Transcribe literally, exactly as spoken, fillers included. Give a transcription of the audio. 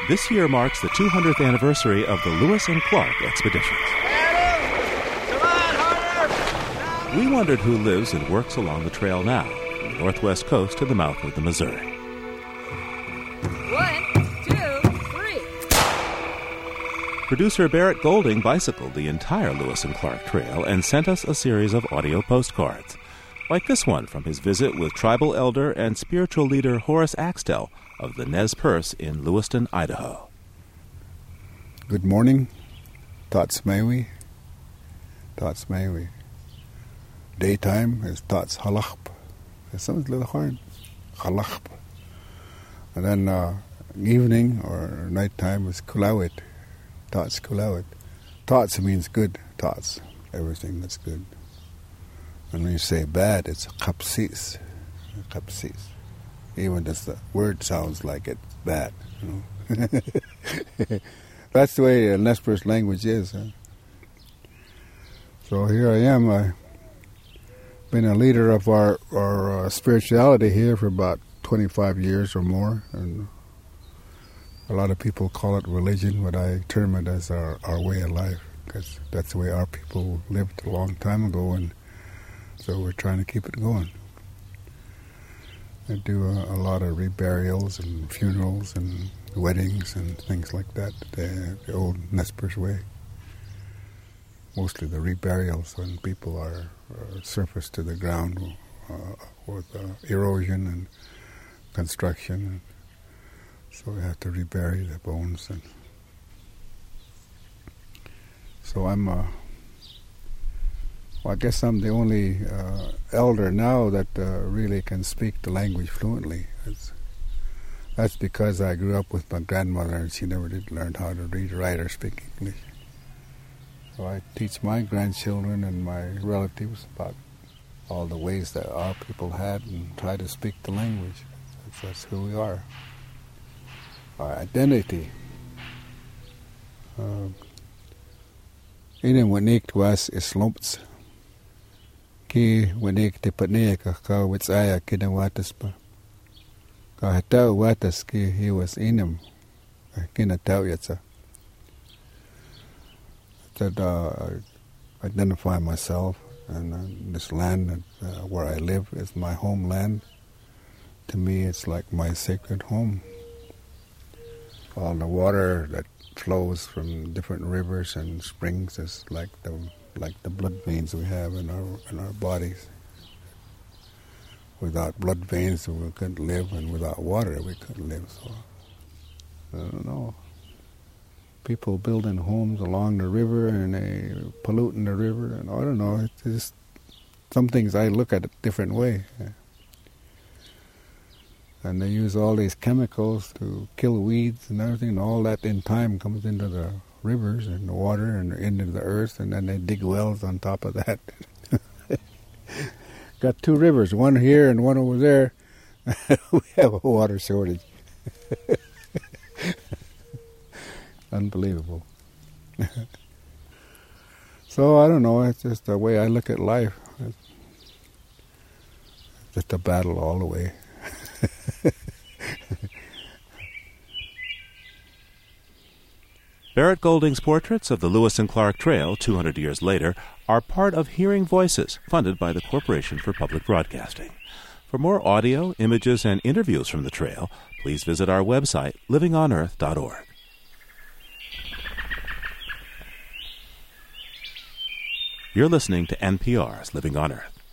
This year marks the two hundredth anniversary of the Lewis and Clark expeditions. We wondered who lives and works along the trail now, from the northwest coast to the mouth of the Missouri. One, two, three. Producer Barrett Golding bicycled the entire Lewis and Clark Trail and sent us a series of audio postcards, like this one from his visit with tribal elder and spiritual leader Horace Axtell of the Nez Perce in Lewiston, Idaho. Good morning. Tots Maui. Tots Maui. Daytime is Tots Halachp. It sounds a little hard. Halachp. And then uh, evening or nighttime is Kulawit. Tots Kulawit. Tots means good. Tots. Everything that's good. And when you say bad, it's Kapsis. Kapsis. Even just the word sounds like it's bad, you know. That's the way a Nez Perce language is. Huh? So here I am. I've been a leader of our, our uh, spirituality here for about twenty-five years or more. And a lot of people call it religion, but I term it as our, our way of life, because that's the way our people lived a long time ago, and so we're trying to keep it going. I do a, a lot of reburials and funerals and weddings and things like that, the, the old Nez Perce way. Mostly the reburials when people are, are surfaced to the ground uh, with uh, erosion and construction. And so we have to rebury the bones. And so I'm... Uh, Well, I guess I'm the only uh, elder now that uh, really can speak the language fluently. It's, that's because I grew up with my grandmother, and she never did learn how to read, write, or speak English. So I teach my grandchildren and my relatives about all the ways that our people had and try to speak the language. That's, that's who we are. Our identity. Ina wanik was islomts. Ki wanik te patneka ka witsaya kina watas pa. Ka hatau watas ki he was inam. Kina tau yatsa. That uh, I identify myself, and uh, this land uh, where I live is my homeland. To me, it's like my sacred home. All the water that flows from different rivers and springs is like the like the blood veins we have in our in our bodies. Without blood veins, we couldn't live, and without water, we couldn't live. So I don't know. People building homes along the river and they polluting the river, and I don't know. It's just some things I look at a different way. And they use all these chemicals to kill weeds and everything, and all that in time comes into the rivers and the water and into the earth, and then they dig wells on top of that. Got two rivers, one here and one over there. We have a water shortage. Unbelievable. So I don't know, it's just the way I look at life. It's just a battle all the way. Barrett Golding's portraits of the Lewis and Clark Trail two hundred years later are part of Hearing Voices, funded by the Corporation for Public Broadcasting. For more audio, images, and interviews from the trail, please visit our website, living on earth dot org. You're listening to N P R's Living on Earth.